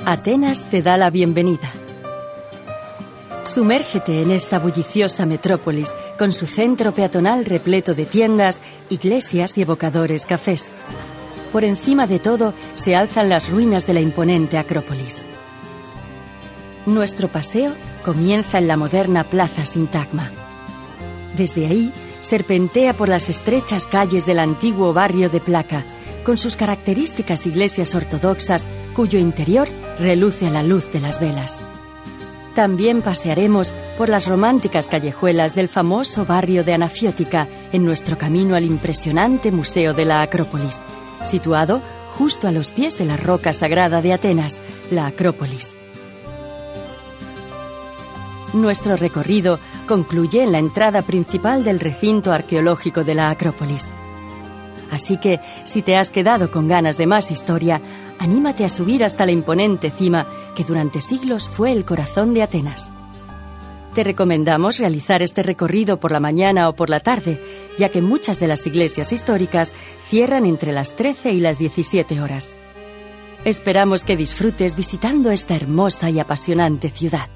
Atenas te da la bienvenida. Sumérgete en esta bulliciosa metrópolis, con su centro peatonal repleto de tiendas, iglesias y evocadores cafés. Por encima de todo se alzan las ruinas de la imponente Acrópolis. Nuestro paseo comienza en la moderna Plaza Sintagma. Desde ahí serpentea por las estrechas calles del antiguo barrio de Plaka, con sus características iglesias ortodoxas, cuyo interior reluce a la luz de las velas. También pasearemos por las románticas callejuelas del famoso barrio de Anafiótica en nuestro camino al impresionante Museo de la Acrópolis, situado justo a los pies de la roca sagrada de Atenas, la Acrópolis. Nuestro recorrido concluye en la entrada principal del recinto arqueológico de la Acrópolis. Así que, si te has quedado con ganas de más historia, anímate a subir hasta la imponente cima que durante siglos fue el corazón de Atenas. Te recomendamos realizar este recorrido por la mañana o por la tarde, ya que muchas de las iglesias históricas cierran entre las 13 y las 17 horas. Esperamos que disfrutes visitando esta hermosa y apasionante ciudad.